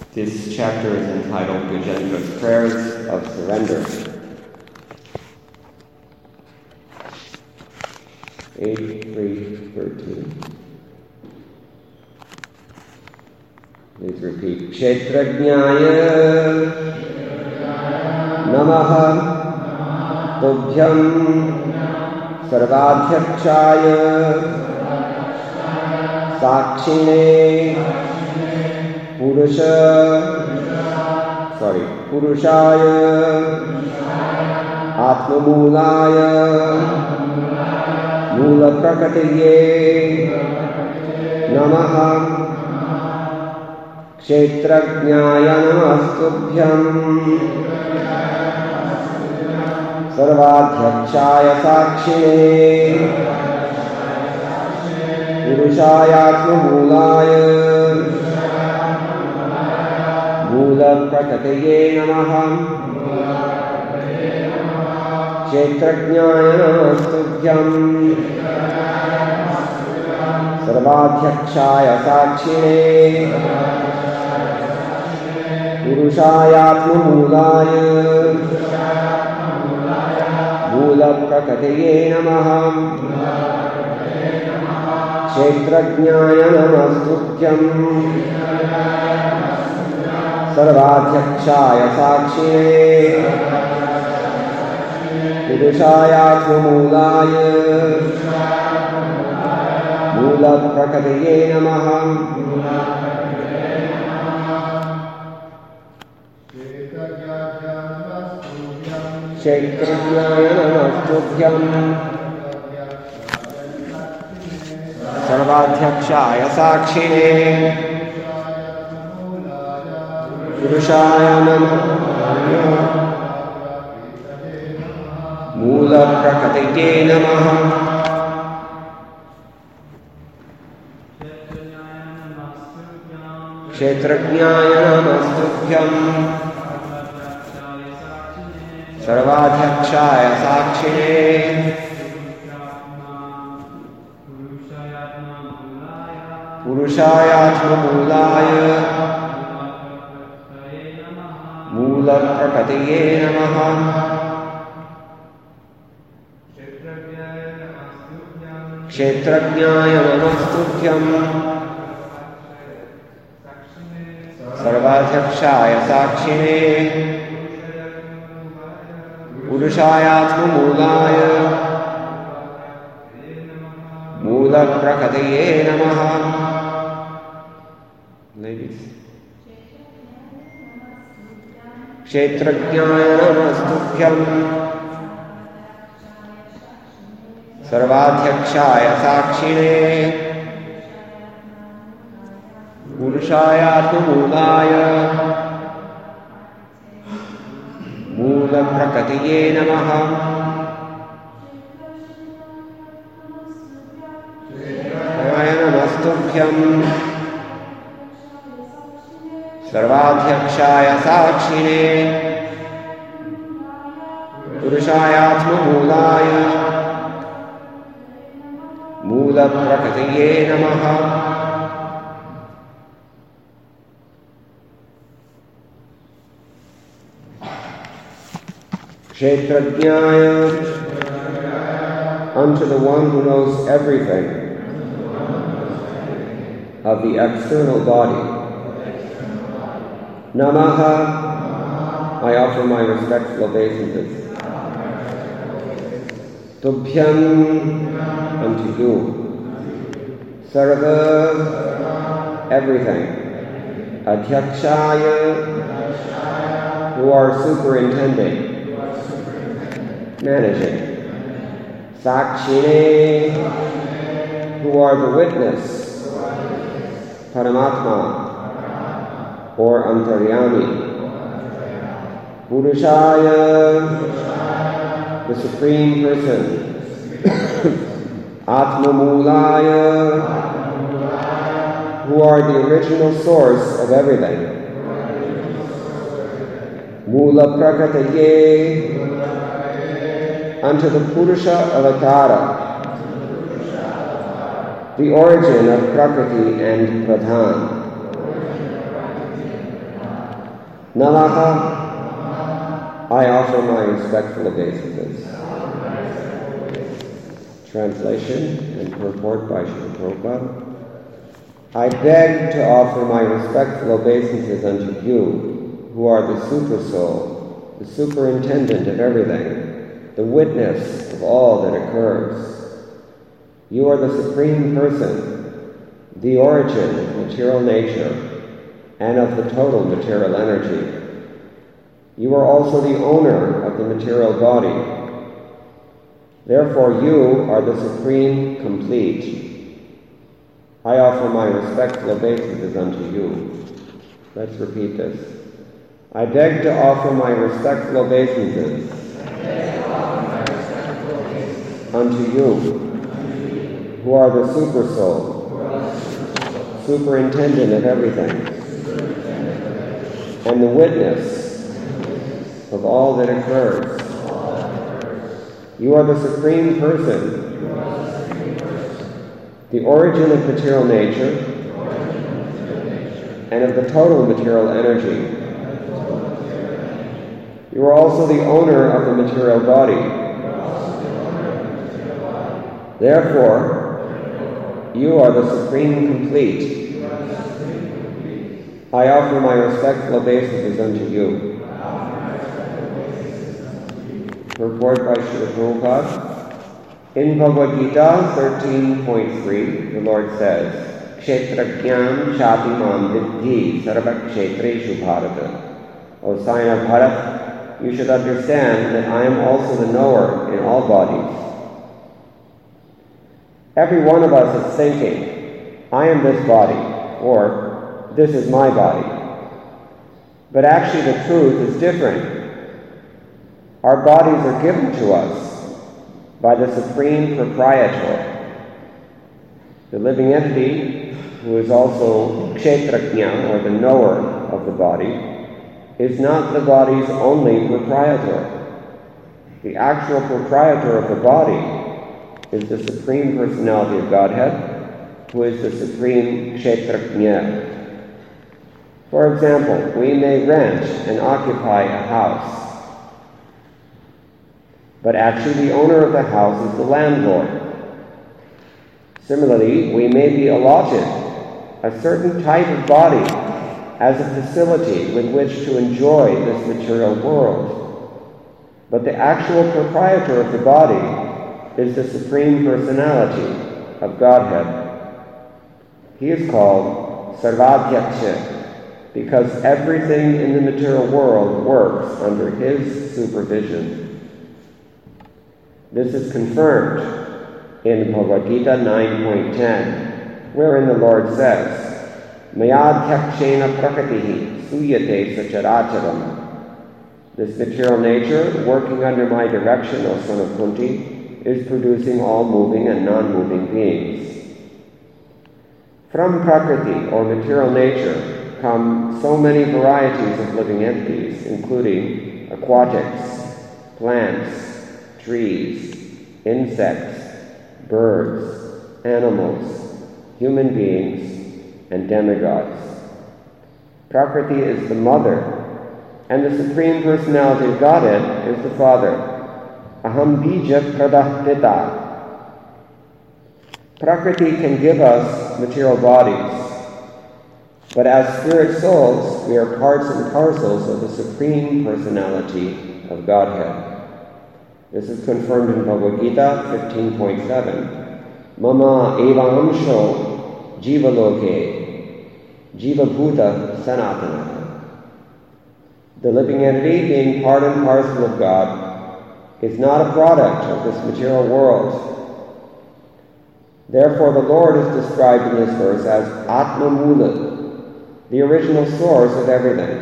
This chapter is entitled Gajendra's Prayers of Surrender. 8:3:13. Please repeat. Kshetrajnaya Namaha Tubhyam Sarvadhyakshaya Sakshine Purushaya Atmamulaya Mula Prakatiye Namaha Kshetrajnaya Namastubhyam Sarvadhyakshaya Sakshine Purushaya Atmamulaya Mula Prakatiye Namaha Kshetrajnaya Namastubhyam Sarvadhyakshaya Sakshine Purushaya Atmamulaya Mula Prakatiye Namaha Kshetrajnaya Namastubhyam Sarvadhyakshaya Sakshine Purushaya Atmamulaya Mula Prakatiye Namaha Kshetrajnaya Namastubhyam Sarvadhyakshaya Sakshine Purushaya Namaha Mula Prakatiye Namaha Kshetrajnaya Namastubhyam Sarvadhyakshaya Sakshine Purushaya Atmamulaya Mula Prakatiye Namaha Kshetrajnaya Namastubhyam Sarvadhyakshaya Sakshine Purushaya Atmamulaya Mula Prakatiye Namaha. Ladies. Kshetrajnaya Namastubhyam Sarvadhyakshaya Sakshine Purushaya Atmamulaya Mula Prakatiye Namaha Kshetrajnaya Namastubhyam Sarvadhyakshaya Sakshine Purushaya Atmamulaya Mula Prakatiye Namaha Kshetrajnaya unto the one who knows everything of the external body. Namaha, I offer my respectful obeisances. Tubhyam, unto you. Sarva, everything. Adhyakshaya, who are superintending, managing. Sakshine, who are the witness. Paramatma, or Antaryami. Purushaya, the Supreme Person. Atmamulaya, who are the original source of everything. Mula Prakatiye, unto the Purusha Avatara, the origin of Prakriti and Pradhan. Namaha. I offer my respectful obeisances. Translation and purport by Srila Prabhupada. I beg to offer my respectful obeisances unto you, who are the Super Soul, the superintendent of everything, the witness of all that occurs. You are the Supreme Person, the origin of material nature and of the total material energy. You are also the owner of the material body. Therefore, you are the Supreme Complete. I offer my respectful obeisances unto you. Let's repeat this. I beg to offer my respectful obeisances unto you, who are the Super Soul, superintendent of everything, and the witness of all that occurs. You are the Supreme Person, the origin of material nature and of the total material energy. You are also the owner of the material body. Therefore, you are the Supreme Complete. I offer my respectful obeisances unto you. Purport by Srila Prabhupada. In Bhagavad Gita 13.3, the Lord says, Kshetrajnam Chapimam Vidhi Sarvakshetreshu Bharata. O sign of Bharat, you should understand that I am also the knower in all bodies. Every one of us is thinking, I am this body, or this is my body. But actually the truth is different. Our bodies are given to us by the Supreme Proprietor. The living entity, who is also Kshetrajna, or the knower of the body, is not the body's only proprietor. The actual proprietor of the body is the Supreme Personality of Godhead, who is the Supreme Kshetrajna. For example, we may rent and occupy a house, but actually the owner of the house is the landlord. Similarly, we may be allotted a certain type of body as a facility with which to enjoy this material world. But the actual proprietor of the body is the Supreme Personality of Godhead. He is called Sarvadhyaksha because everything in the material world works under his supervision. This is confirmed in Bhagavad Gita 9.10, wherein the Lord says, Mayadhyakshena prakatihi suyate sacharacharam. This material nature, working under my direction, O son of Kunti, is producing all moving and non-moving beings. From Prakriti, or material nature, come so many varieties of living entities, including aquatics, plants, trees, insects, birds, animals, human beings, and demigods. Prakriti is the mother, and the Supreme Personality of Godhead is the father. Aham bija pradah pita. Prakriti can give us material bodies, but as spirit souls, we are parts and parcels of the Supreme Personality of Godhead. This is confirmed in Bhagavad Gita 15.7. Mama evahamsho jivaloke jivabhuta sanatana. The living entity, being part and parcel of God, is not a product of this material world. Therefore, the Lord is described in this verse as Atma Mula, the original source of everything.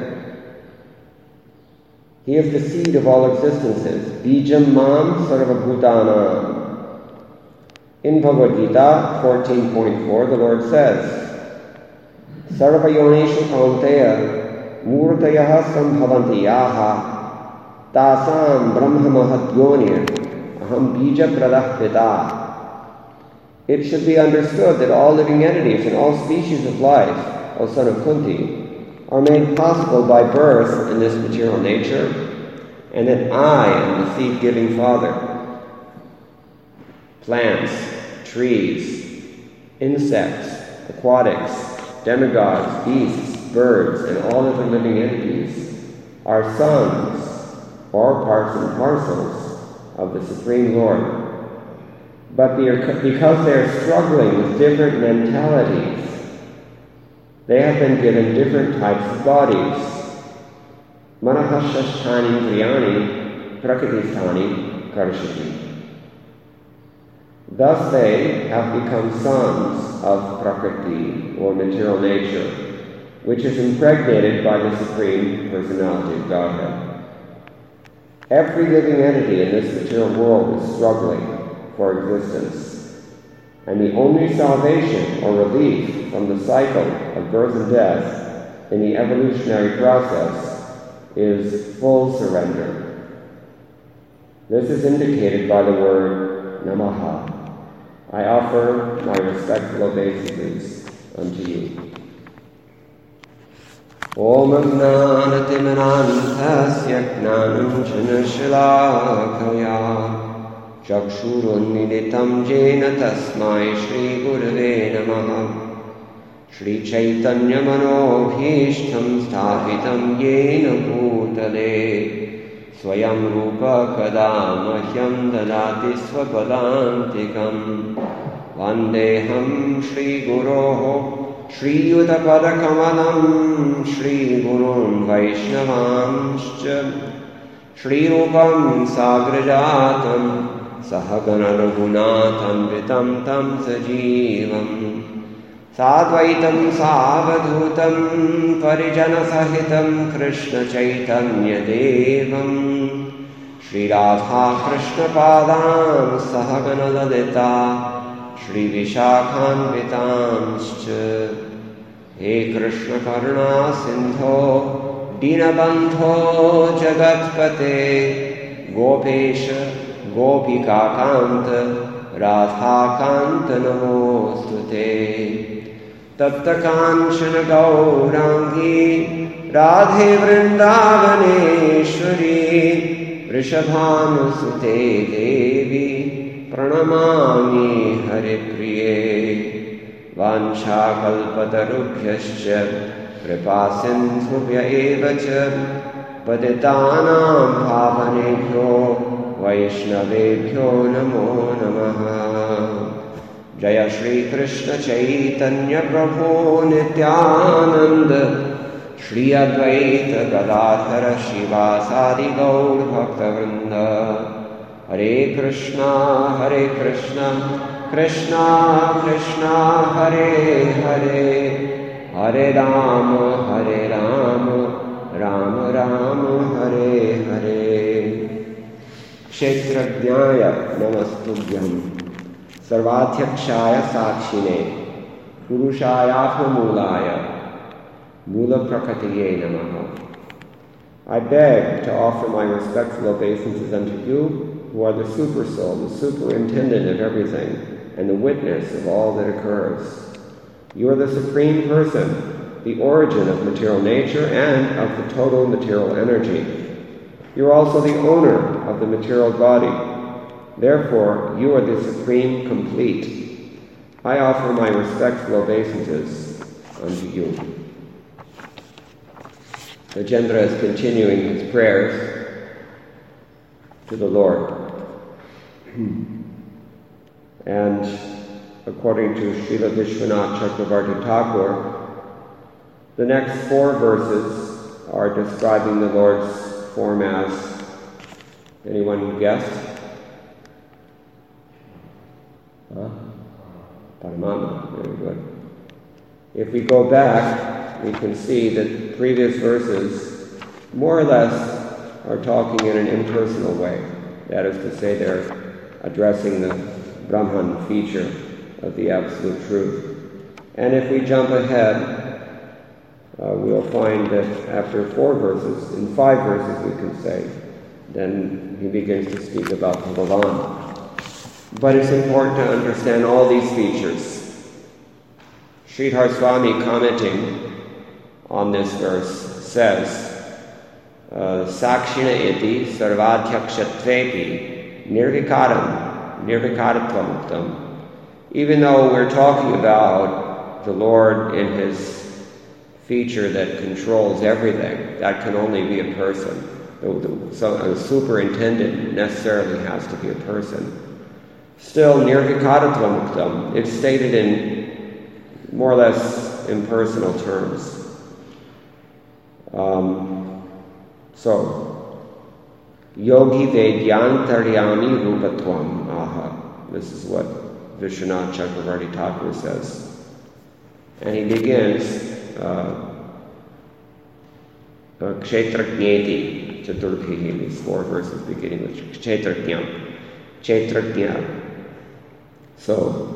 He is the seed of all existences. Bijam mam sarvabhutanam. In Bhagavad Gita 14.4, the Lord says, Sarvayoneshu kaunteya murtayaha sambhavanti yaha tasam brahmamahadyonir aham bija pradah pita. It should be understood that all living entities and all species of life, O son of Kunti, are made possible by birth in this material nature, and that I am the seed-giving Father. Plants, trees, insects, aquatics, demigods, beasts, birds, and all other living entities are sons or parts and parcels of the Supreme Lord. But because they are struggling with different mentalities, they have been given different types of bodies. Manahashasthani Priyani Prakritisthani Karshati. Thus they have become sons of Prakriti, or material nature, which is impregnated by the Supreme Personality of Godhead. Every living entity in this material world is struggling for existence, and the only salvation or relief from the cycle of birth and death in the evolutionary process is full surrender. This is indicated by the word Namaha. I offer my respectful obeisances unto you. Om Gnanatimanantasya Gnananjana Shalakaya Chakshurunmilitam Jena Tasmai Shri Gurave Namaha. Shri Chaitanya Manobhishtam Sthapitam Yena Bhutale Swayam Rupa Kada Mahyam Dadati Swapadantikam Vandeham Shri Guroho Shri Yudapadakamalam Shri Gurun Vaishnavamscha Shri Rupam Sagrajatam Sahagana Raghunatham Vitam Tam Sajivam Sadvaitam Savadhutam Parijana Sahitam Krishna Chaitanya Devam Shri Radha Krishna Padam Sahagana Lalita Shri Vishakhan Vitamscha. He Krishna Karuna Sindho Dinabandho Jagatpate Gopesha Gopika Kanta Radha Kanta Namostute Tapta Kanchana Gaurangi Radhe Vrindavaneshwari Vrishabhanusute Devi Pranamami Hare Priye Vansha Kalpatarubhyascha Kripa Sindhubhya Evacha Patitanam Bhavanebhyo Vaishnavebhyo Namo Namaha. Jaya Shri Krishna Chaitanya Prabhu Nityananda Shri Advaita Gadadhara Shivasadi Gaur Bhaktavrinda. Hare Krishna Krishna Krishna Hare Hare Hare Rama Rama Rama Hare Hare. Kshetrajnaya Namastubhyam Sarvadhyakshaya Sakshine Purushayatmamulaya Mula Prakatiye Namaha. I beg to offer my respectful obeisances unto you, who are the super soul, the superintendent of everything, and the witness of all that occurs. You are the Supreme Person, the origin of material nature and of the total material energy. You are also the owner of the material body. Therefore, you are the Supreme Complete. I offer my respectful obeisances unto you. Rajendra is continuing his prayers to the Lord. And according to Srila Vishwanath Chakravarti Thakur, the next 4 verses are describing the Lord's form as, anyone guessed? Paramatma, very good. If we go back, we can see that previous verses more or less are talking in an impersonal way. That is to say, they're addressing the Brahman feature of the Absolute Truth. And if we jump ahead, we'll find that after 4 verses, in 5 verses we can say, then he begins to speak about Bhagavan. But it's important to understand all these features. Sridhar Swami, commenting on this verse says, Sakshina iti sarvadhyakshatvepi nirvikaratvam. Even though we're talking about the Lord in his feature that controls everything, that can only be a person. So a superintendent necessarily has to be a person. Still, nirvikaratvam, it's stated in more or less impersonal terms. So, yogi vedyantaryami rupatvam aha. This is what Vishwanath Chakravarti Thakur says. And he begins, Kshetrajneti Chaturpihi, these 4 verses beginning with Kshetrajna. So,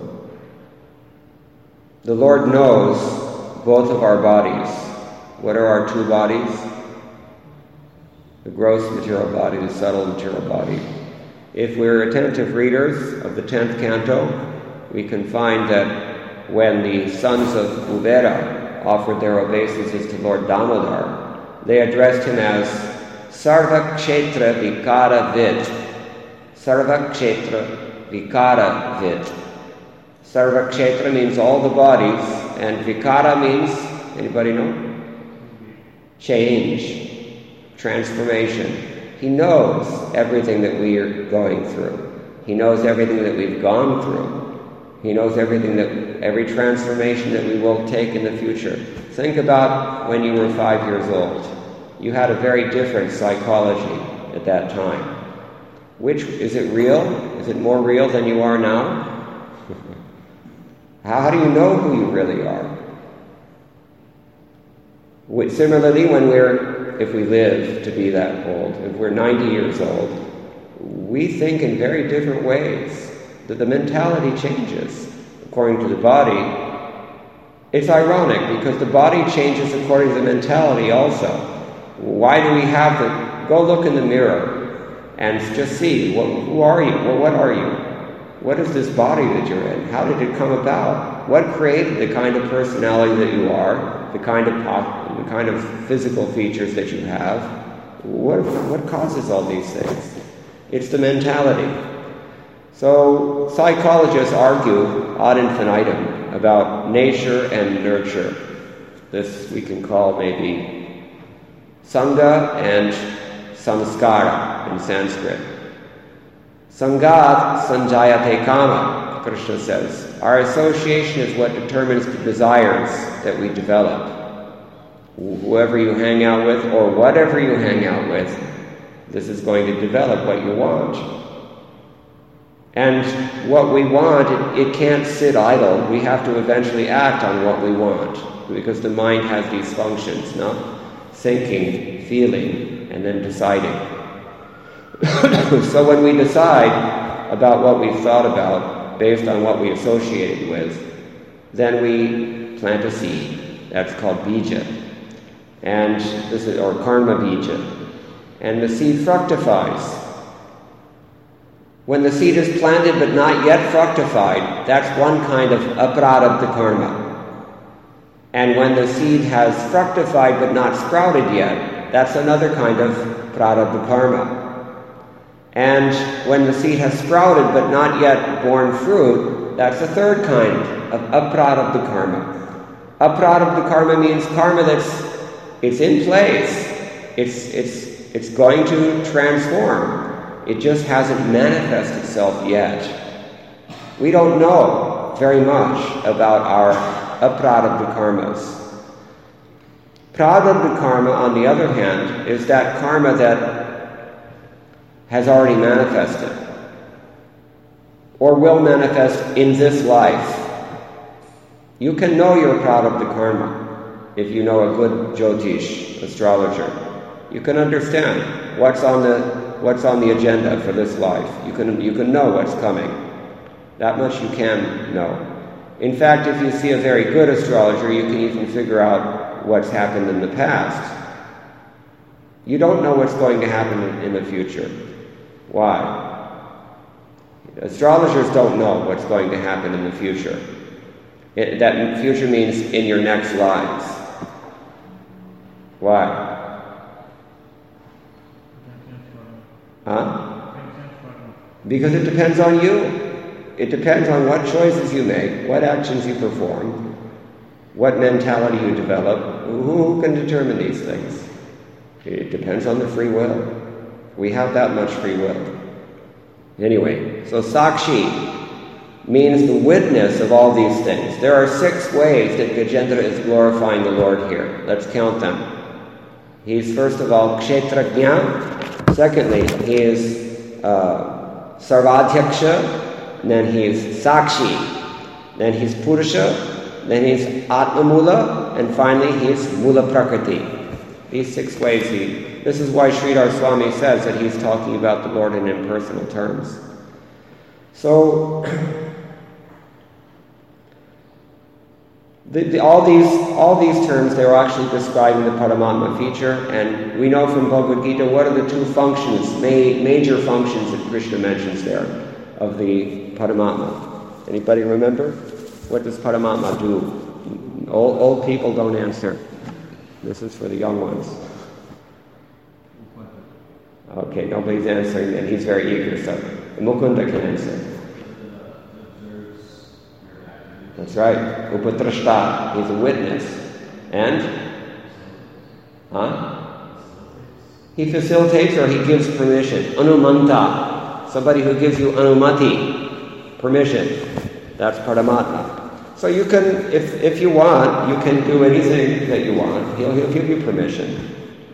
the Lord knows both of our bodies. What are our 2 bodies? The gross material body, the subtle material body. If we're attentive readers of the 10th canto, we can find that when the sons of Kuvera offered their obeisances to Lord Damodar, they addressed him as Sarvakshetra Vikara Vid. Sarvakshetra Vikara Vid. Sarvakshetra means all the bodies, and Vikara means, anybody know? Change, transformation. He knows everything that we are going through. He knows everything that we've gone through. He knows every transformation that we will take in the future. Think about when you were 5 years old. You had a very different psychology at that time. Is it real? Is it more real than you are now? How do you know who you really are? Similarly, if we live to be that old, if we're 90 years old, we think in very different ways. That the mentality changes according to the body. It's ironic because the body changes according to the mentality also. Why do we have to go look in the mirror and just see, who are you? What are you? What is this body that you're in? How did it come about? What created the kind of personality that you are, the kind of physical features that you have? What causes all these things? It's the mentality. So psychologists argue ad infinitum about nature and nurture. This we can call maybe Sangha and Samskara in Sanskrit. Sangat sanjayate kama, Krishna says. Our association is what determines the desires that we develop. Whoever you hang out with, or whatever you hang out with, this is going to develop what you want. And what we want, it can't sit idle. We have to eventually act on what we want, because the mind has these functions, no? Thinking, feeling, and then deciding. So when we decide about what we've thought about, based on what we associated with, then we plant a seed. That's called bija. And or karma bija. And the seed fructifies. When the seed is planted but not yet fructified, that's one kind of aprarabdha karma. And when the seed has fructified but not sprouted yet, that's another kind of prarabdha karma. And when the seed has sprouted but not yet borne fruit, that's a third kind of aprarabdha karma. Aprarabdha karma means karma it's in place. It's going to transform. It just hasn't manifested itself yet. We don't know very much about our aprarabdha karmas. Prarabdha karma, on the other hand, is that karma that has already manifested or will manifest in this life. You can know your prarabdha karma if you know a good Jyotish astrologer. You can understand what's on the agenda for this life. You can know what's coming. That much you can know. In fact, if you see a very good astrologer, you can even figure out what's happened in the past. You don't know what's going to happen in the future. Why? Astrologers don't know what's going to happen in the future. That future means in your next lives. Why? Huh? Because it depends on you. It depends on what choices you make, what actions you perform, what mentality you develop. Who can determine these things? It depends on the free will. We have that much free will. Anyway, so Sakshi means the witness of all these things. There are 6 ways that Gajendra is glorifying the Lord here. Let's count them. He's first of all Kshetrajna. Secondly, he is Sarvadhyaksha. Then he is Sakshi. Then he's Purusha. Then he's Atmamula. And finally, he is Mula Prakriti. These 6 ways this is why Sridhar Swami says that he's talking about the Lord in impersonal terms. So, all these terms, they're actually describing the Paramatma feature, and we know from Bhagavad Gita what are the 2 functions, major functions that Krishna mentions there of the Paramatma. Anybody remember? What does Paramatma do? Old people don't answer. This is for the young ones. Okay, nobody's answering, and he's very eager, so Mukunda can answer. That's right. Upadrashta. He's a witness. And? He facilitates or he gives permission. Anumanta. Somebody who gives you anumati. Permission. That's Paramatma. So you can, if you want, you can do anything that you want. He'll give you permission.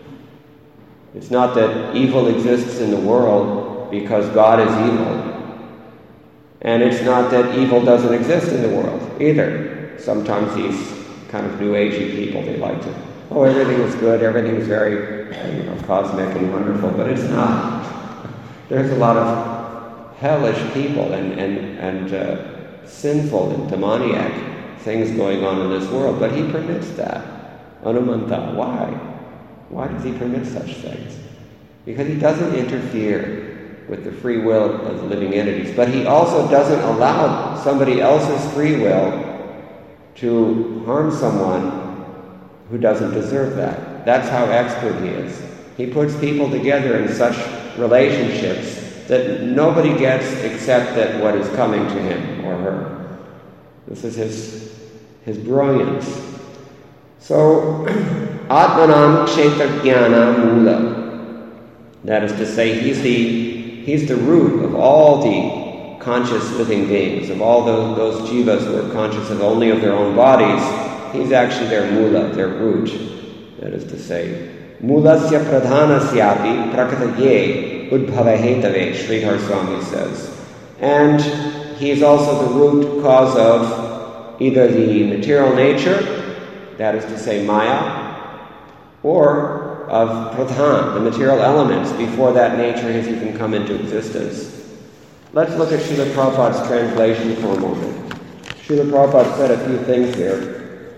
It's not that evil exists in the world because God is evil. And it's not that evil doesn't exist in the world either. Sometimes these kind of new agey people, they like to, everything is good, everything is very, cosmic and wonderful, but it's not. There's a lot of hellish people and sinful and demoniac things going on in this world, but he permits that. Anumanta. Why? Why does he permit such things? Because he doesn't interfere with the free will of living entities, but he also doesn't allow somebody else's free will to harm someone who doesn't deserve that. That's how expert he is. He puts people together in such relationships that nobody gets except that what is coming to him or her. This is his brilliance. So, Atmanam Kshetrajnana Mula. That is to say, he's the root of all the conscious living beings, of all those jivas who are conscious only of their own bodies. He's actually their mula, their root. That is to say, mulasya pradhanasyapi prakataye udbhava hetave, Sridhar Swami says. And he's also the root cause of either the material nature, that is to say Maya, or of pradhan, the material elements, before that nature has even come into existence. Let's look at Srila Prabhupada's translation for a moment. Srila Prabhupada said a few things here.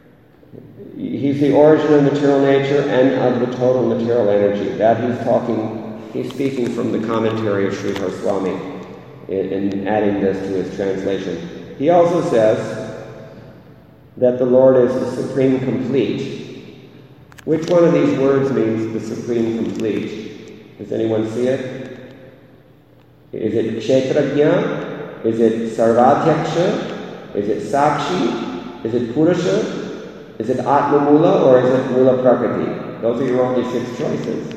He's the origin of material nature and of the total material energy. That he's speaking from the commentary of Sridhar Swami in adding this to his translation. He also says that the Lord is the supreme complete. Which one of these words means the supreme complete? Does anyone see it? Is it Kshetrajna? Is it Sarvadhyaksha? Is it Sakshi? Is it Purusha? Is it Atmamula, or is it Mula Prakriti? Those are your only 6 choices.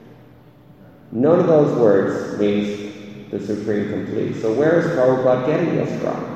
None of those words means the supreme complete. So where is Prabhupada getting this from?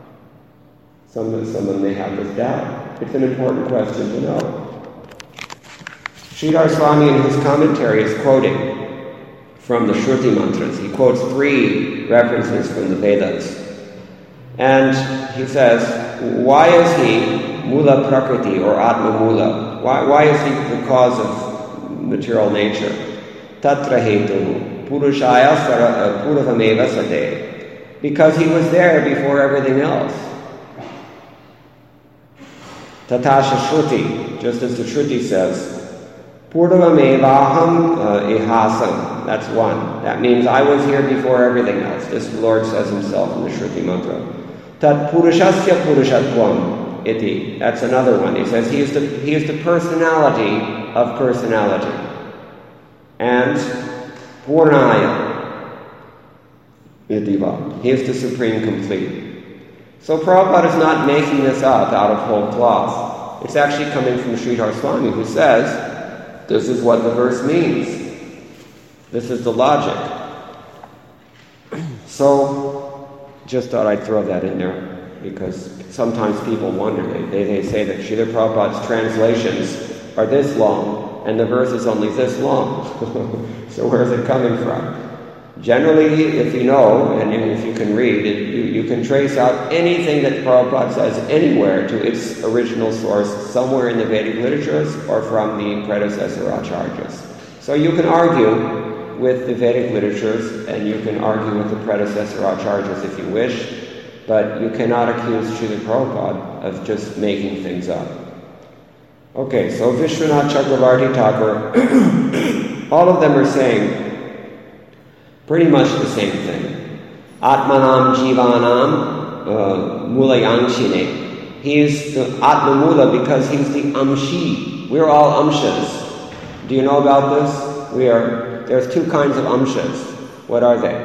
Someone may have this doubt. It's an important question to know. Sridhar Swami in his commentary is quoting from the Shruti mantras. He quotes 3 references from the Vedas. And he says, why is he Mula Prakriti or Atma Mula? Why is he the cause of material nature? Tatra hetu Purushaya Puravameva Sade. Because he was there before everything else. Tatasha Shruti, just as the Shruti says, Purnamevaham ihasam. That's one. That means I was here before everything else. This Lord says himself in the Shruti mantra. Tat purushasya purushatvam iti. That's another one. He says he is the personality of personality. And Purnaya iti va. He is the supreme complete. So Prabhupada is not making this up out of whole cloth. It's actually coming from Sridhar Swami, who says, this is what the verse means. This is the logic. So, just thought I'd throw that in there, because sometimes people wonder. They say that Srila Prabhupada's translations are this long, and the verse is only this long. So where is it coming from? Generally, if you know, and if you can read, you can trace out anything that Prabhupada says anywhere to its original source, somewhere in the Vedic literatures or from the predecessor acharyas. So you can argue with the Vedic literatures, and you can argue with the predecessor acharyas if you wish, but you cannot accuse Srila Prabhupada of just making things up. Okay, so Vishwanath Chakravarti Thakur, all of them are saying pretty much the same thing. Atmanam Jivanam Mulayanshine. He is the Atma Mula because he's the Amshi. We're all Amshas. Do you know about this? There's two kinds of Amshas. What are they?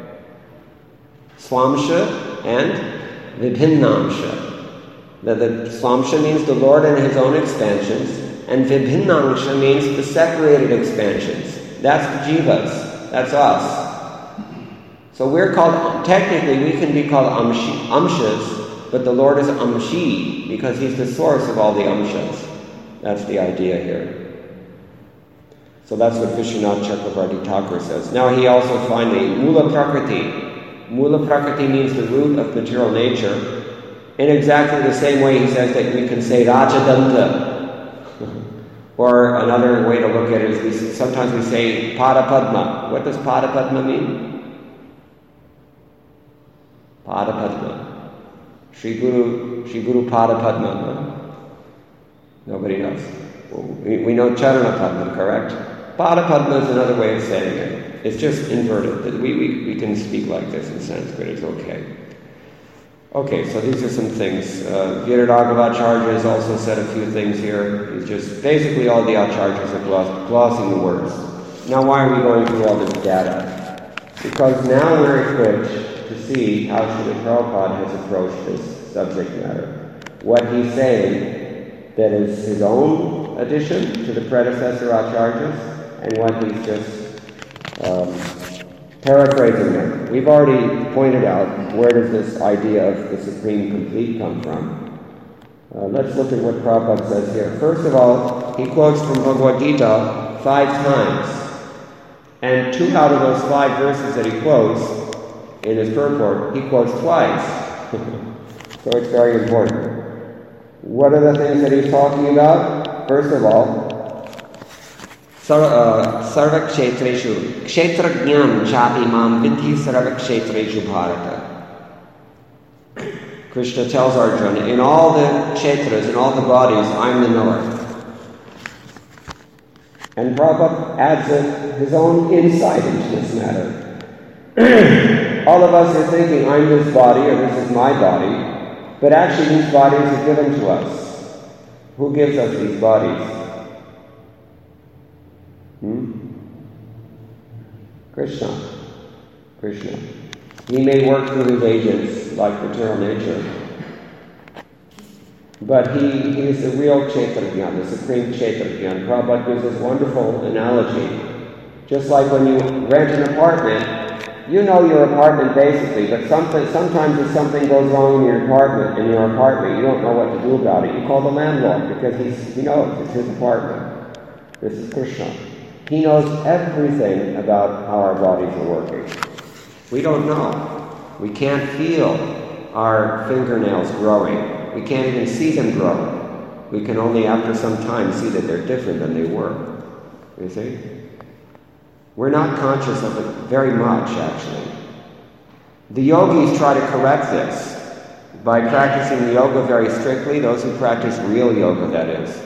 Swamsha and Vibhinnamsha. The Swamsha means the Lord and his own expansions, and Vibhinnangsha means the separated expansions. That's the Jivas. That's us. So we're called, technically we can be called Amshas, but the Lord is Amshi because he's the source of all the Amshas. That's the idea here. So that's what Vishwanath Chakravarti Thakur says. Now he also finally, Mula Prakriti. Mula Prakriti means the root of material nature. In exactly the same way he says that we can say Rajadanta. Or another way to look at it is sometimes we say Padapadma. What does Padapadma mean? Padapadma. Sri Guru Padapadma. Huh? Nobody knows. We know Charanapadma, correct? Padapadma is another way of saying it. It's just inverted. We can speak like this in Sanskrit. It's okay. Okay, so these are some things. Viraragavacharya has also said a few things here. He's just, basically all the acharyas are glossing the words. Now why are we going through all this data? Because now we're equipped to see how Srila Prabhupada has approached this subject matter. What he's saying that is his own addition to the predecessor acharyas, and what he's just paraphrasing them. We've already pointed out where does this idea of the supreme complete come from. Let's look at what Prabhupada says here. First of all, he quotes from Bhagavad Gita 5 times. And 2 out of those 5 verses that he quotes in his purport, he quotes twice. So it's very important. What are the things that he's talking about? First of all, Sarva Kshetreshu Kshetrajnam Chapi Mam Vidhi Sarva Kshetreshu Bharata. Krishna tells Arjuna, in all the kshetras, in all the bodies, I'm the knower. And Prabhupada adds his own insight into this matter. All of us are thinking, I'm this body, or this is my body, but actually these bodies are given to us. Who gives us these bodies? Krishna. He may work through his agents like material nature, but he is the real Kshetrajna, the supreme Kshetrajna. Prabhupada gives this wonderful analogy. Just like when you rent an apartment, you know your apartment basically, but sometimes if something goes wrong in your apartment, you don't know what to do about it. You call the landlord because he knows it's his apartment. This is Krishna. He knows everything about how our bodies are working. We don't know. We can't feel our fingernails growing. We can't even see them grow. We can only after some time see that they're different than they were. You see? We're not conscious of it very much, actually. The yogis try to correct this by practicing the yoga very strictly, those who practice real yoga, that is.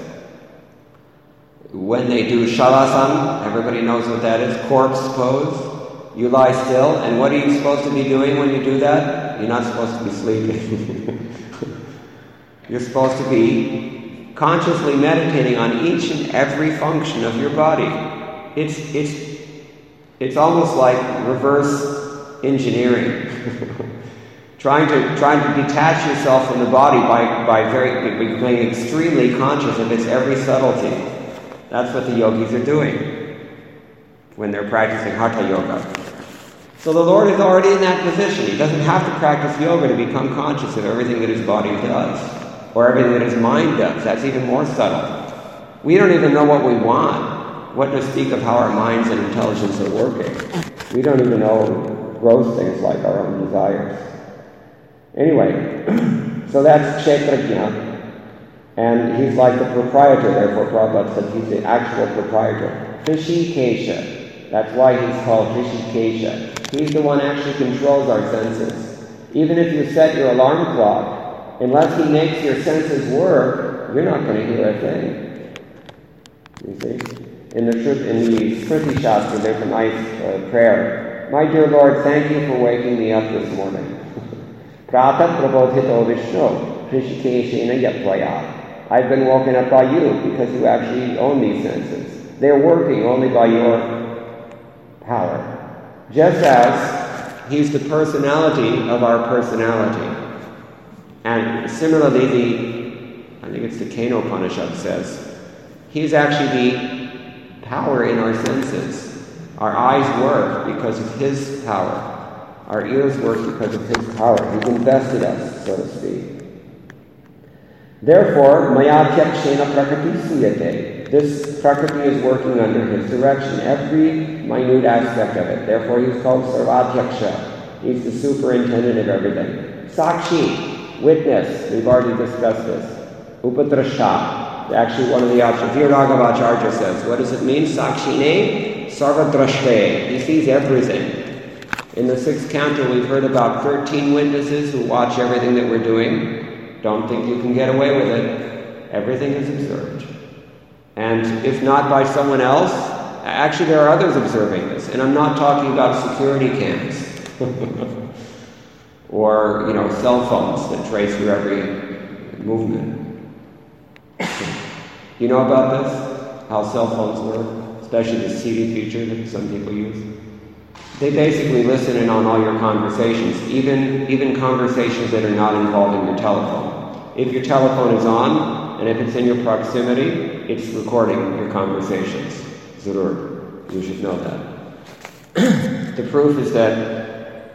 When they do shavasana, everybody knows what that is, corpse pose. You lie still, and what are you supposed to be doing when you do that? You're not supposed to be sleeping. You're supposed to be consciously meditating on each and every function of your body. It's almost like reverse engineering. trying to detach yourself from the body by being extremely conscious of its every subtlety. That's what the yogis are doing when they're practicing Hatha Yoga. So the Lord is already in that position. He doesn't have to practice yoga to become conscious of everything that his body does, or everything that his mind does. That's even more subtle. We don't even know what we want, what to speak of how our minds and intelligence are working. We don't even know gross things like our own desires. Anyway, so that's Kshetrajna, and he's like the proprietor, therefore Prabhupada said he's the actual proprietor. Hrishikesha, that's why he's called Hrishikesha. He's the one actually controls our senses. Even if you set your alarm clock, unless he makes your senses work, you're not going to hear a thing. You see? In the Smriti Shastra, there's a nice prayer. My dear Lord, thank you for waking me up this morning. Pratat prabodhito Vishnu, Hrishikeshena yatvaya. I've been woken up by you because you actually own these senses. They're working only by your power. Just as he's the personality of our personality. And similarly, I think it's the Kenopanishad says, he's actually the power in our senses. Our eyes work because of his power. Our ears work because of his power. He's invested us, so to speak. Therefore, maya tyakshena prakriti suyate. This prakriti is working under his direction, every minute aspect of it. Therefore, he's called Sarvadhyaksha. He's the superintendent of everything. Sakshi, witness. We've already discussed this. Upadrashta. Actually, one of the options. Viragavacharya says, what does it mean? Sakshine sarvadrashte. He sees everything. In the 6th canto, we've heard about 13 witnesses who watch everything that we're doing. Don't think you can get away with it. Everything is observed. And if not by someone else, actually there are others observing this. And I'm not talking about security cams or, cell phones that trace your every movement. You know about this? How cell phones work? Especially the CD feature that some people use. They basically listen in on all your conversations, even conversations that are not involving your telephone. If your telephone is on, and if it's in your proximity, it's recording your conversations. Zurur. You should know that. The proof is that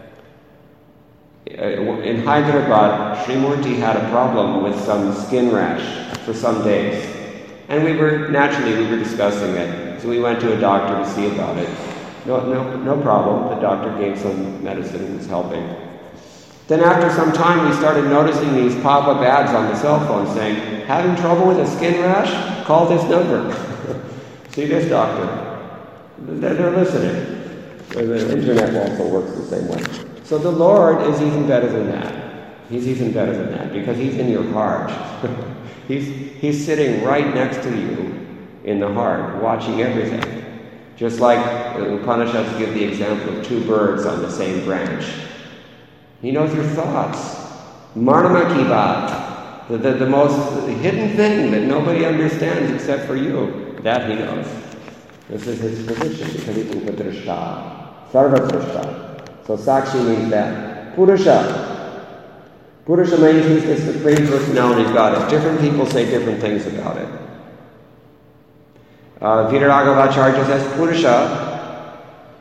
in Hyderabad, Srimurti had a problem with some skin rash for some days. And we were discussing it. So we went to a doctor to see about it. No problem. The doctor gave some medicine and was helping. Then after some time, we started noticing these pop-up ads on the cell phone saying, having trouble with a skin rash? Call this number. See this doctor. They're listening. The internet also works the same way. So the Lord is even better than that. He's even better than that because he's in your heart. He's sitting right next to you in the heart, watching everything. Just like the Upanishads give the example of 2 birds on the same branch. He knows your thoughts. Marnama ki baat. The most hidden thing that nobody understands except for you. That he knows. This is his position because he's Upadrashta. Sarvadrashta. So Sakshi means that. Purusha. Purusha means he's the Supreme Personality of God. Different people say different things about it. Viragavacharya says, Purusha,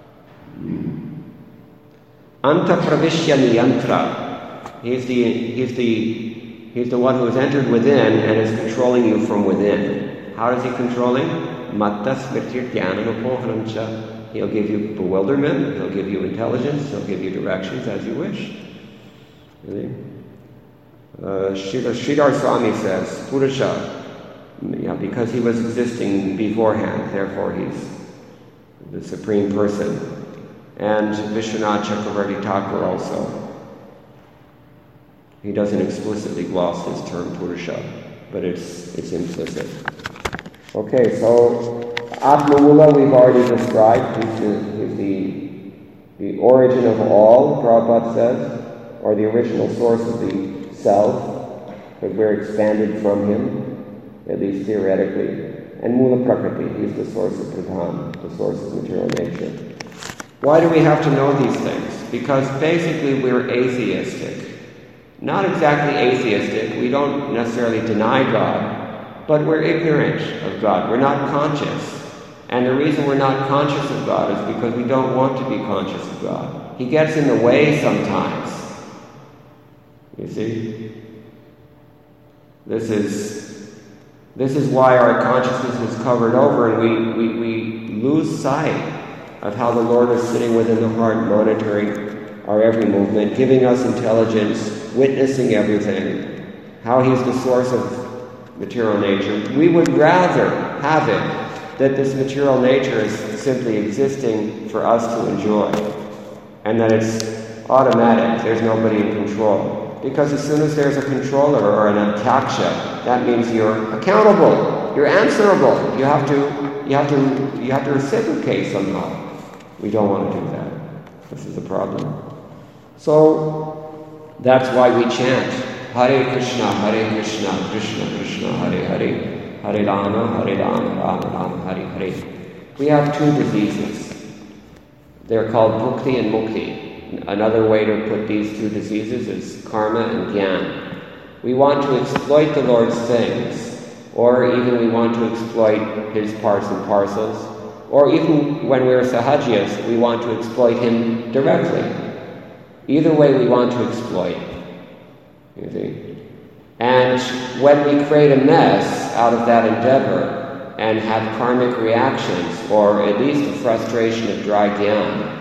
Anta Pravishya Niyantra. He's the one who has entered within and is controlling you from within. How is he controlling? Matta Smritir Dhyanam Upohanamcha. He'll give you bewilderment, he'll give you intelligence, he'll give you directions as you wish. Really? Sridhar Swami says, Purusha, because he was existing beforehand, therefore he's the Supreme Person. And Vishwanath Chakravarti Thakur also. He doesn't explicitly gloss this term Purusha, but it's implicit. Okay, so Atma-Mula we've already described. He's the origin of all, Prabhupada says, or the original source of the self. because we're expanded from him, at least theoretically. And Mula Prakriti, he's the source of Pradhan, the source of material nature. Why do we have to know these things? Because basically we're atheistic. Not exactly atheistic, we don't necessarily deny God, but we're ignorant of God. We're not conscious. And the reason we're not conscious of God is because we don't want to be conscious of God. He gets in the way sometimes. You see? This is why our consciousness is covered over, and we lose sight of how the Lord is sitting within the heart, monitoring our every movement, giving us intelligence, witnessing everything, how he's the source of material nature. We would rather have it that this material nature is simply existing for us to enjoy, and that it's automatic, there's nobody in control. Because as soon as there's a controller or an ataksha, that means you're accountable, you're answerable, you have to reciprocate somehow. We don't want to do that. This is a problem. So that's why we chant Hare Krishna, Krishna Krishna, Hare Hare. Hare Rama, Rama Rama, Hare Hare. We have two diseases. They're called bhukti and mukti. Another way to put these two diseases is karma and jnana. We want to exploit the Lord's things, or even we want to exploit his parts and parcels, or even when we're sahajiyas, we want to exploit him directly. Either way we want to exploit. You see? And when we create a mess out of that endeavor and have karmic reactions, or at least a frustration of dry jnana,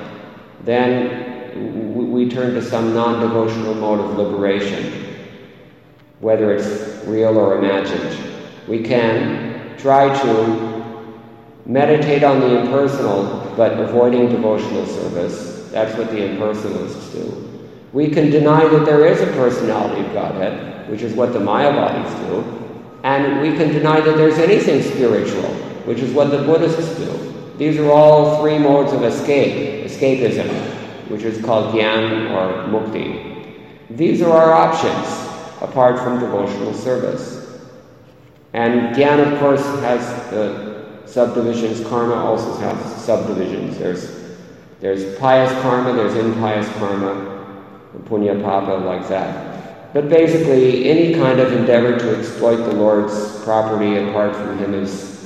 then we turn to some non-devotional mode of liberation, whether it's real or imagined. We can try to meditate on the impersonal, but avoiding devotional service. That's what the impersonalists do. We can deny that there is a personality of Godhead, which is what the Mayavadis do, and we can deny that there's anything spiritual, which is what the Buddhists do. These are all three modes of escapism, which is called jnana or mukti. These are our options, apart from devotional service. And jnana, of course, has subdivisions. Karma also has subdivisions. There's pious karma, there's impious karma, punya papa, like that. But basically, any kind of endeavor to exploit the Lord's property apart from him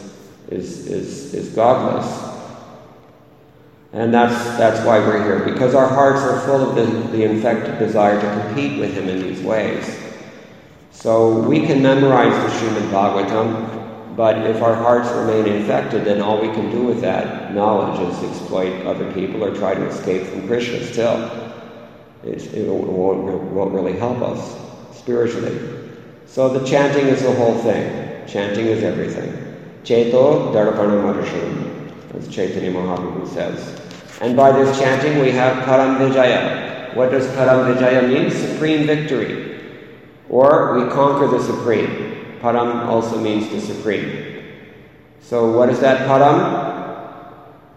is godless. And that's why we're here, because our hearts are full of the infected desire to compete with him in these ways. So we can memorize the Srimad Bhagavatam, but if our hearts remain infected, then all we can do with that knowledge is exploit other people or try to escape from Krishna still. It won't really help us spiritually. So the chanting is the whole thing. Chanting is everything. Cheto Darpana Marsham, as Chaitanya Mahaprabhu says. And by this chanting we have Param Vijaya. What does Param Vijaya mean? Supreme victory. Or we conquer the supreme. Param also means the supreme. So what is that Param?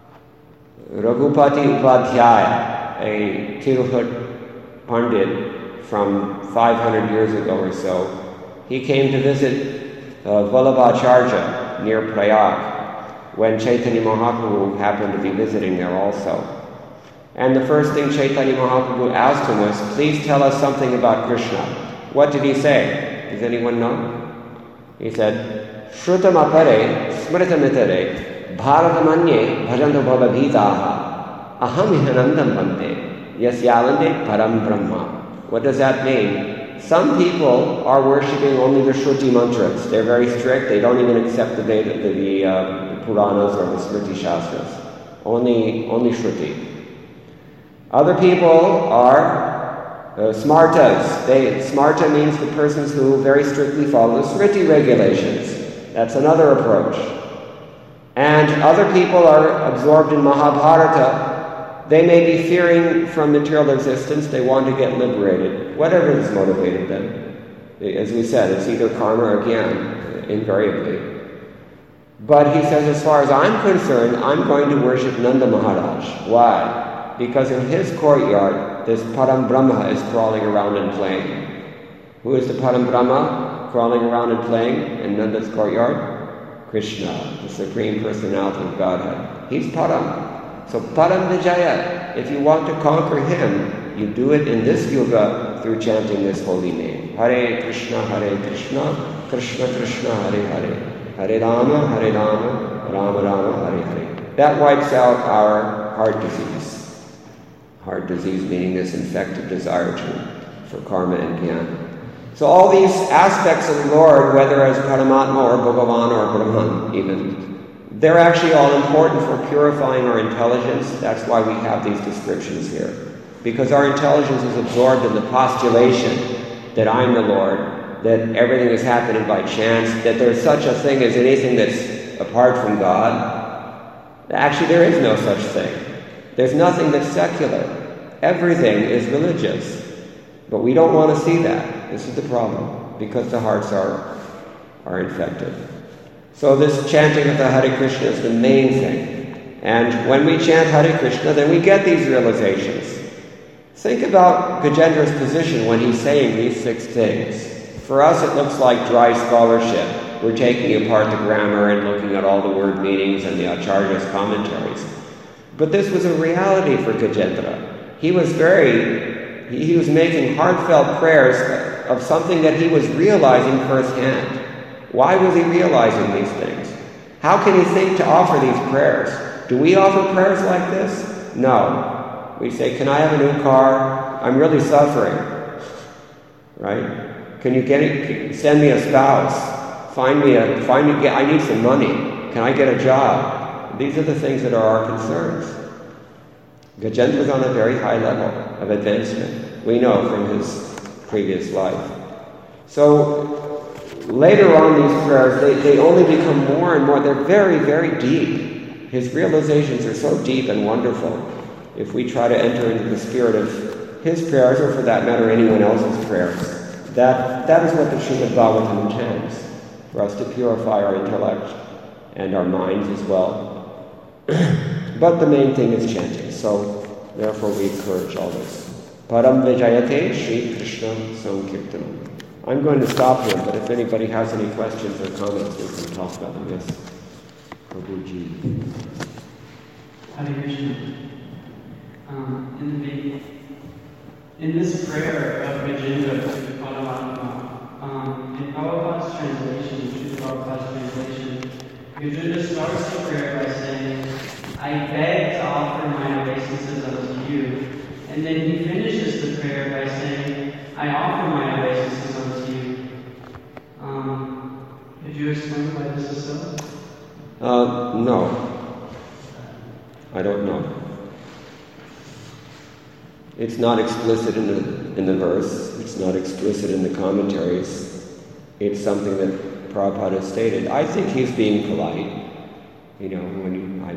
Raghupati Upadhyaya, a Tirupati Pandit from 500 years ago or so, he came to visit Vallabhacharya near Prayag when Chaitanya Mahaprabhu happened to be visiting there also. And the first thing Chaitanya Mahaprabhu asked him was, please tell us something about Krishna. What did he say? Does anyone know? He said, Shrutam apare smritamitere bharatamanye bhajanto bhavabhitaha aham ihanandam bante. Yasyavante param brahma. What does that mean? Some people are worshipping only the Shruti mantras. They're very strict. They don't even accept the Puranas or the Smriti Shastras. Only Shruti. Other people are smartas. Smarta means the persons who very strictly follow the Smriti regulations. That's another approach. And other people are absorbed in Mahabharata. They may be fearing from material existence, they want to get liberated. Whatever has motivated them. As we said, it's either karma or jnana, invariably. But he says, as far as I'm concerned, I'm going to worship Nanda Maharaj. Why? Because in his courtyard, this Param Brahma is crawling around and playing. Who is the Param Brahma crawling around and playing in Nanda's courtyard? Krishna, the Supreme Personality of Godhead. He's Param. So Param Vijaya, if you want to conquer him, you do it in this yuga through chanting this holy name. Hare Krishna, Krishna Krishna, Hare Hare. Hare Rama, Rama Rama, Hare Hare. That wipes out our heart disease. Heart disease meaning this infected desire for karma and jnana. So all these aspects of the Lord, whether as Paramatma or Bhagavan or Brahman even, they're actually all important for purifying our intelligence. That's why we have these descriptions here. Because our intelligence is absorbed in the postulation that I'm the Lord, that everything is happening by chance, that there's such a thing as anything that's apart from God. Actually, there is no such thing. There's nothing that's secular. Everything is religious. But we don't want to see that. This is the problem, because the hearts are infected. So this chanting of the Hare Krishna is the main thing. And when we chant Hare Krishna, then we get these realizations. Think about Gajendra's position when he's saying these 6 things. For us, it looks like dry scholarship. We're taking apart the grammar and looking at all the word meanings and the Acharya's commentaries. But this was a reality for Gajendra. He was making heartfelt prayers of something that he was realizing firsthand. Why was he realizing these things? How can he think to offer these prayers? Do we offer prayers like this? No. We say, can I have a new car? I'm really suffering. Right? Can you send me a spouse? I need some money. Can I get a job? These are the things that are our concerns. Gajendra was on a very high level of advancement. We know from his previous life. So later on, these prayers, they only become more and more. They're very, very deep. His realizations are so deep and wonderful. If we try to enter into the spirit of his prayers, or for that matter, anyone else's prayers, that is what the Srimad Bhagavatam intends, for us to purify our intellect and our minds as well. But the main thing is chanting, so therefore we encourage all this. Param Vijayate Shri Krishna Sankirtanam. I'm going to stop here, but if anybody has any questions or comments, we can talk about them. Yes, Prabhuji. Hare Krishna. In this prayer of Gajendra to Paramatma, in Prabhupada's translation, Srila Prabhupada's translation, Gajendra starts the prayer by saying, I beg to offer my obeisances unto you. And then he finishes the prayer by saying, I offer my obeisances unto you. Could you explain why this is so? No. I don't know. It's not explicit in the verse. It's not explicit in the commentaries. It's something that Prabhupada has stated. I think he's being polite. I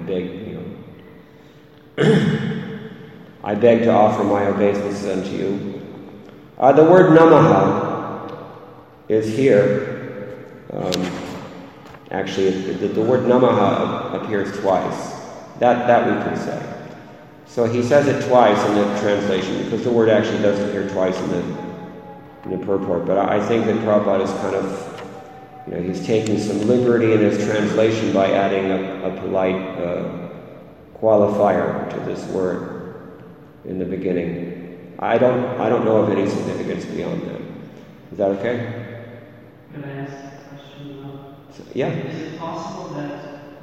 beg to offer my obeisances unto you. The word namaha is here. Actually, the word namaha appears twice. That we can say. So he says it twice in the translation, because the word actually does appear twice in the purport. But I think that Prabhupada is kind of, he's taking some liberty in his translation by adding a polite qualifier to this word in the beginning. I don't know of any significance beyond that. Is that okay? Could I ask a question? Yeah. Is it possible that,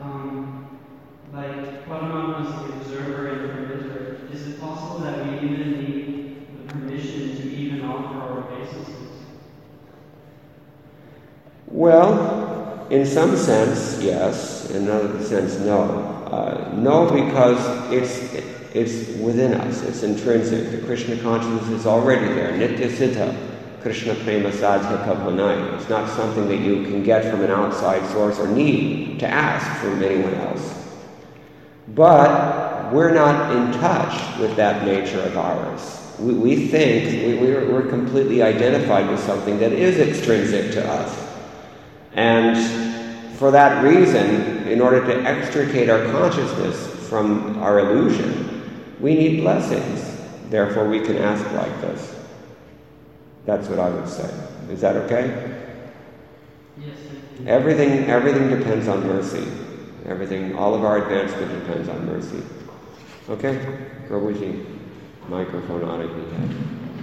Paramatma is the observer and permitter, is it possible that we even need the permission to even offer our obeisances? Well, in some sense, yes. In another sense, no. No, because it's within us. It's intrinsic. The Krishna consciousness is already there. Nitya Siddha, Krishna Prema Sadhya Kabhanai. It's not something that you can get from an outside source or need to ask from anyone else. But we're not in touch with that nature of ours. We think we're completely identified with something that is extrinsic to us. And for that reason, in order to extricate our consciousness from our illusion, we need blessings. Therefore, we can ask like this. That's what I would say. Is that okay? Yes, thank you. Everything depends on mercy. All of our advancement depends on mercy. Okay? Prabhuji, microphone on again.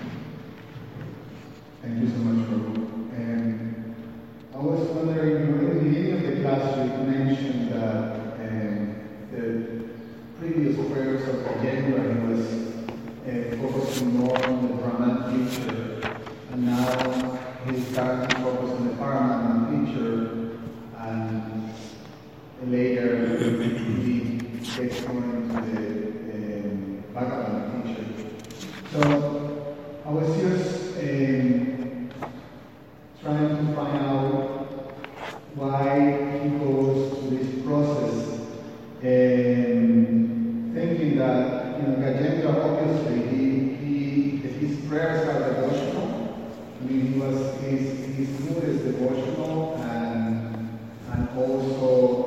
Thank you so much, Prabhu. And I was wondering, in the beginning of the class, you mentioned that the previous prayers of Gajendra, he was focusing more on the Brahman future, and now he's starting to focus on the Paramatman future, and later he gets more into the Bhagavan future. So I was just trying to find out why he goes through this process, thinking that Gajendra, obviously his prayers are devotional. I mean, his mood is devotional, and also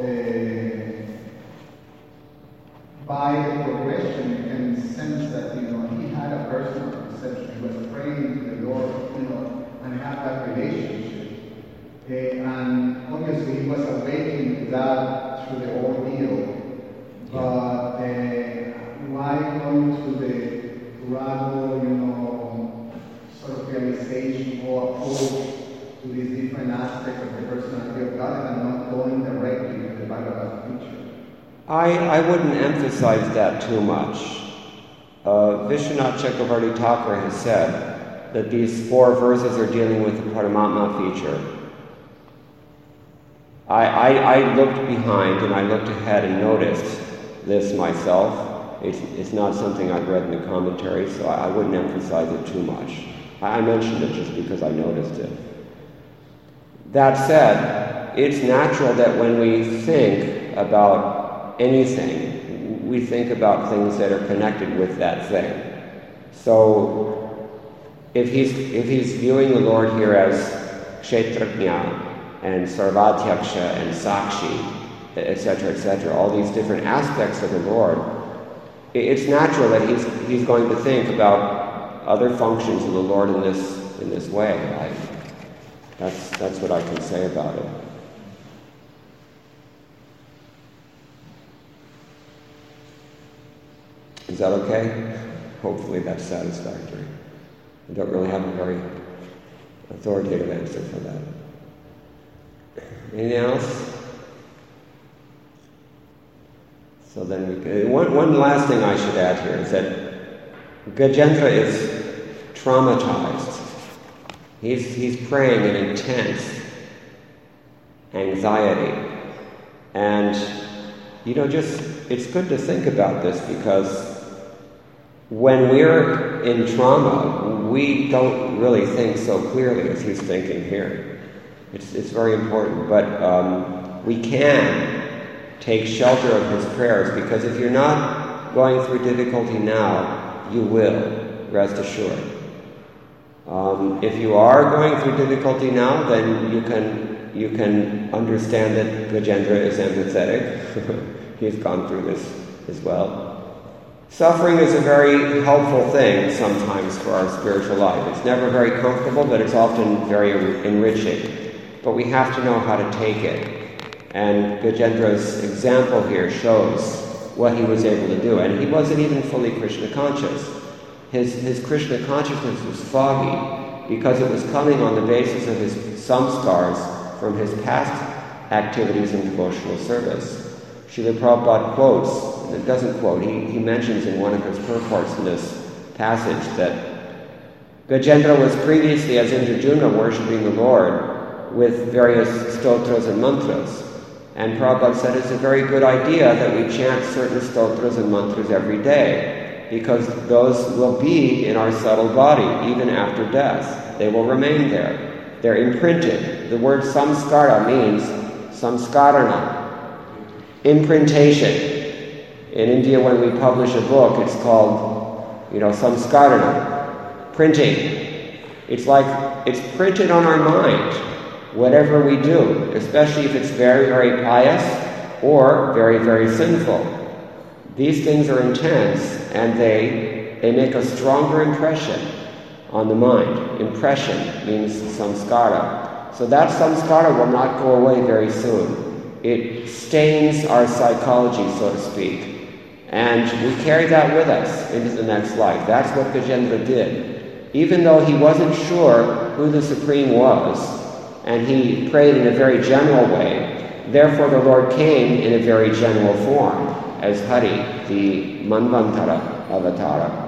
by the progression you can sense that he had a personal perception. He was praying to the Lord, and had that relationship. And obviously he was awakening to that through the ordeal. But why going to the gradual, sort of realization or approach to these different aspects of the personality of God, and not going directly to the Bhagavad Gita? I wouldn't emphasize that too much. Vishwanath Chakravarti Thakur has said that these 4 verses are dealing with the Paramatma feature. I looked behind and I looked ahead and noticed this myself. It's not something I've read in the commentary, so I wouldn't emphasize it too much. I mentioned it just because I noticed it. That said, it's natural that when we think about anything, we think about things that are connected with that thing. So if he's viewing the Lord here as Kshetrajna and Sarvadhyaksha and Sakshi, etc., all these different aspects of the Lord, it's natural that he's going to think about other functions of the Lord in this way. That's what I can say about it. Is that okay? Hopefully that's satisfactory. I don't really have a very authoritative answer for that. Anything else? So then we can, one last thing I should add here is that Gajendra is traumatized. He's praying in intense anxiety. And, it's good to think about this, because when we're in trauma, we don't really think so clearly as he's thinking here. It's very important. But we can take shelter of his prayers, because if you're not going through difficulty now, you will, rest assured. If you are going through difficulty now, then you can understand that Gajendra is empathetic. He's gone through this as well. Suffering is a very helpful thing sometimes for our spiritual life. It's never very comfortable, but it's often very enriching. But we have to know how to take it. And Gajendra's example here shows what he was able to do. And he wasn't even fully Krishna conscious. His Krishna consciousness was foggy because it was coming on the basis of his samskars from his past activities in devotional service. Srila Prabhupada quotes, it doesn't quote, he mentions in one of his purports in this passage that Gajendra was previously, as Indradyumna, worshipping the Lord with various stotras and mantras. And Prabhupada said it's a very good idea that we chant certain stotras and mantras every day, because those will be in our subtle body even after death. They will remain there. They're imprinted. The word samskara means samskarana, imprintation. In India, when we publish a book, it's called, samskarana, printing. It's like it's printed on our mind, whatever we do, especially if it's very, very pious or very, very sinful. These things are intense, and they make a stronger impression on the mind. Impression means samskara. So that samskara will not go away very soon. It stains our psychology, so to speak. And we carry that with us into the next life. That's what Gajendra did. Even though he wasn't sure who the Supreme was, and he prayed in a very general way, therefore the Lord came in a very general form, as Hari, the Manvantara avatara.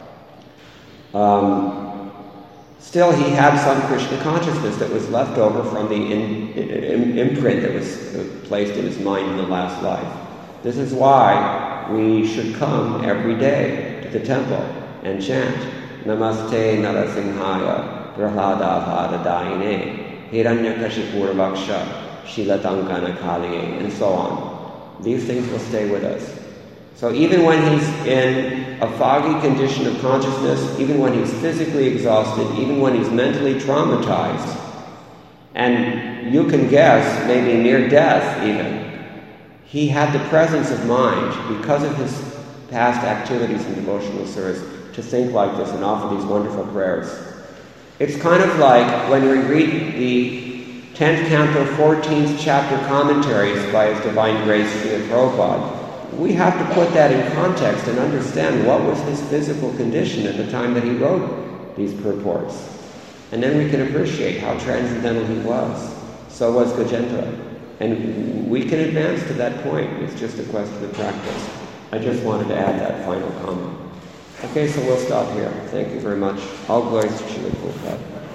Still, he had some Krishna consciousness that was left over from the imprint that was placed in his mind in the last life. This is why we should come every day to the temple and chant Namaste Narasimhaya Prahlada Hiranyakashipurvaksha Shilatankana Kaliye, and so on. These things will stay with us. So even when he's in a foggy condition of consciousness, even when he's physically exhausted, even when he's mentally traumatized, and you can guess, maybe near death even, he had the presence of mind, because of his past activities in devotional service, to think like this and offer these wonderful prayers. It's kind of like when we read the 10th Canto, 14th chapter commentaries by His Divine Grace Srila Prabhupada. We have to put that in context and understand what was his physical condition at the time that he wrote these purports. And then we can appreciate how transcendental he was. So was Gajendra. And we can advance to that point. It's just a question of practice. I just wanted to add that final comment. Okay, so we'll stop here. Thank you very much. All glories to Srila Prabhupada.